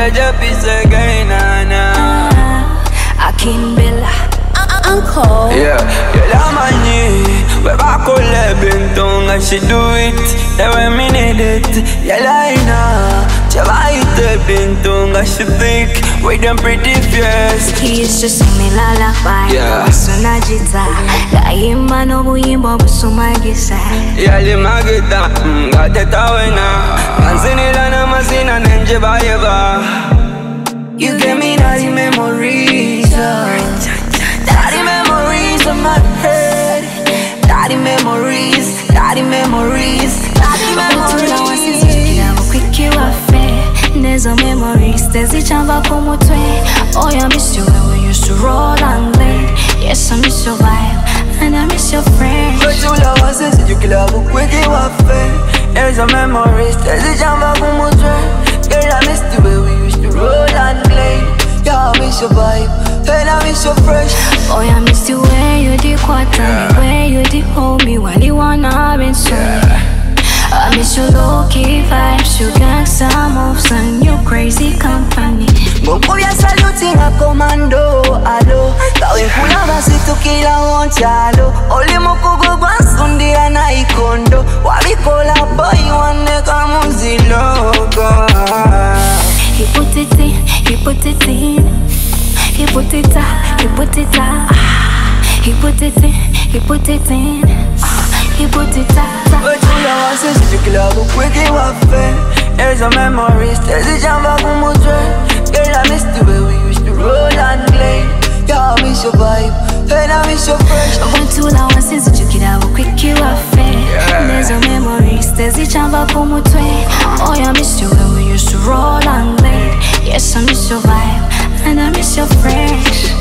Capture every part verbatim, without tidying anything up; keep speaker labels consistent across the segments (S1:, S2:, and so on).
S1: better just be again, nah, nah.
S2: Akin Bella, Uncle.
S1: Yeah, you're la mani. We back on the bentong, I should do it. Yeah, we minute it. Yeah, Lina. Chavaite bentong, I should think. With them pretty fierce.
S2: He used to sing me lullaby.
S1: Yeah.
S2: Suna jita. Gaima no buyimbo busumagisa.
S1: Yeah, limagita. Gate tawena. Manzinila na mazina nenje bayeva. You gave me naughty memories. Naughty memories of my head. Naughty memories. Naughty memories. Naughty memories.
S2: There's a memories, there's each other como twe. Oh, I miss you when we used to roll and late. Yes, I miss your vibe, and I miss your friends.
S1: But you love us, you kill a book with you up. There's a memories, there's each other como twe. Girl, I miss the way we used to roll and play. Yeah, I miss your vibe, and I miss your fresh.
S2: Oh, I miss the way you did quarter, the way you did hold me while you wanna have been so. I miss your low-key vibes, your gangsta moves and your crazy company.
S1: Bongo ya saluting a commando, alo. Kawin kula basi tukila onchalo. Oli mokugo gwansundi na ikondo. Wabikola boy wane kamuzi logo.
S2: He put it in, he put it in. He put it out, he put it out. He put it in, he put it in. He put it out.
S1: But you know I said you kill a book with you up. There's a memories, there's a jamba como twe. Girl, I miss the way we used to roll and play. Yeah, I miss your vibe, and I miss your fresh.
S2: When too long since you kill a book quick you up. There's a memories, there's a jamba como twe. Oh, I miss you when we used to roll and late. Yes, I miss your vibe, and I miss your fresh.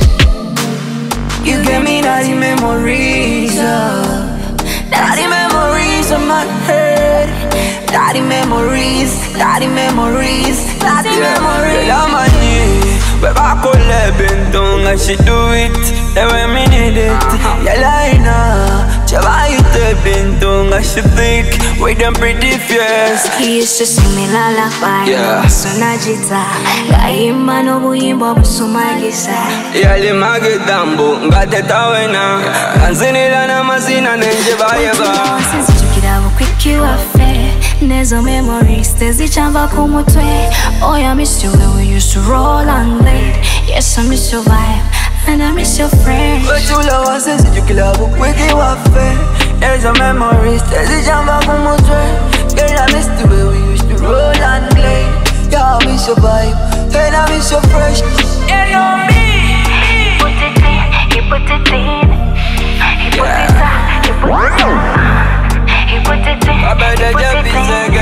S1: You gave me naughty memories, uh. Naughty memories of my head. Naughty memories, naughty memories, naughty memories. La mani, we back on the bentong, I should do it. Yeah, we minute it. Yeah, Lina. Chavaite bentong, I should think. With them pretty fierce.
S2: He used to sing me lullaby.
S1: Yeah.
S2: Suna jita. Gaima no buyimbo busumagisa.
S1: Yeah, limagita mbu, gate tawena. Manzinila na mazina nenje bayeva.
S2: Since you get out quick you are fair. There's a memories, there's each other como twe. Oh, I miss you when we used to roll and late. Yes, I miss your vibe, and I miss your friends.
S1: But you love us, you kill a book with you up. There's a memories, there's each other como twe. Girl, I miss the way we used to roll and play. Yeah, I miss your vibe, and I miss your fresh. Yeah, you're me.
S2: Put it in, he put it in. He put it out, he put it out. He put it in,
S1: I better
S2: he put
S1: just
S2: it
S1: be
S2: in.